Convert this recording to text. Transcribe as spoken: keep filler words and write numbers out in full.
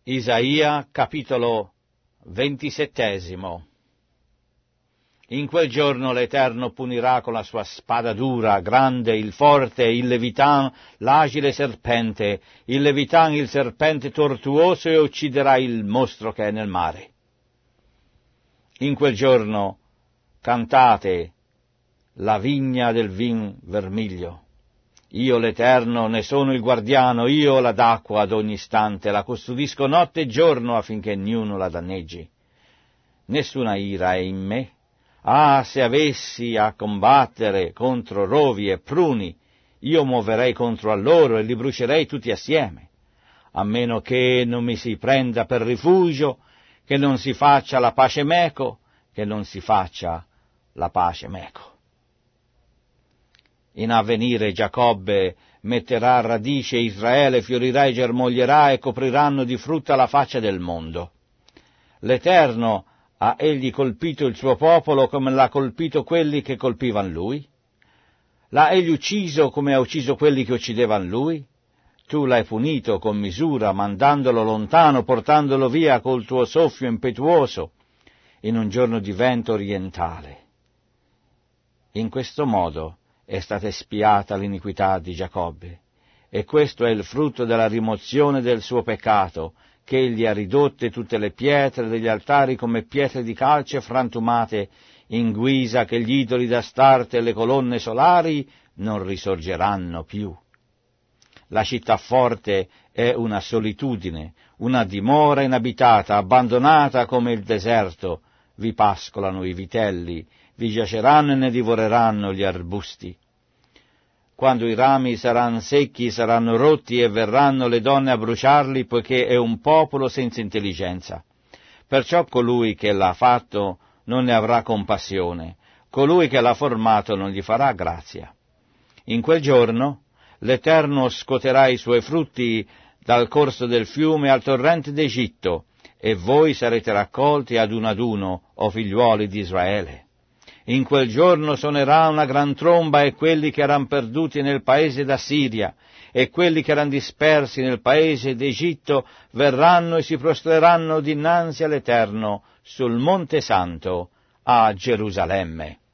Isaia, capitolo ventisettesimo. In quel giorno l'Eterno punirà con la sua spada dura, grande, il forte, il Levitan, l'agile serpente, il Levitan, il serpente tortuoso, e ucciderà il mostro che è nel mare. In quel giorno cantate la vigna del vin vermiglio. Io l'Eterno ne sono il guardiano, io la d'acqua ad ogni istante, la custodisco notte e giorno affinché niuno la danneggi. Nessuna ira è in me. Ah, se avessi a combattere contro rovi e pruni, io muoverei contro a loro e li brucerei tutti assieme, a meno che non mi si prenda per rifugio, che non si faccia la pace meco, che non si faccia la pace meco. In avvenire Giacobbe metterà radice, Israele fiorirà e germoglierà e copriranno di frutta la faccia del mondo. L'Eterno ha egli colpito il suo popolo come l'ha colpito quelli che colpivan lui? L'ha egli ucciso come ha ucciso quelli che uccidevan lui? Tu l'hai punito con misura, mandandolo lontano, portandolo via col tuo soffio impetuoso, in un giorno di vento orientale. In questo modo è stata espiata l'iniquità di Giacobbe, e questo è il frutto della rimozione del suo peccato, che egli ha ridotte tutte le pietre degli altari come pietre di calce frantumate, in guisa che gli idoli d'Astarte e le colonne solari non risorgeranno più. La città forte è una solitudine, una dimora inabitata, abbandonata come il deserto. Vi pascolano i vitelli, vi giaceranno e ne divoreranno gli arbusti. Quando i rami saranno secchi, saranno rotti e verranno le donne a bruciarli, poiché è un popolo senza intelligenza. Perciò colui che l'ha fatto non ne avrà compassione, colui che l'ha formato non gli farà grazia. In quel giorno l'Eterno scuoterà i suoi frutti dal corso del fiume al torrente d'Egitto, e voi sarete raccolti ad uno ad uno, o figliuoli di Israele. In quel giorno suonerà una gran tromba, e quelli che eran perduti nel paese d'Assiria e quelli che eran dispersi nel paese d'Egitto verranno e si prostreranno dinanzi all'Eterno sul Monte Santo a Gerusalemme.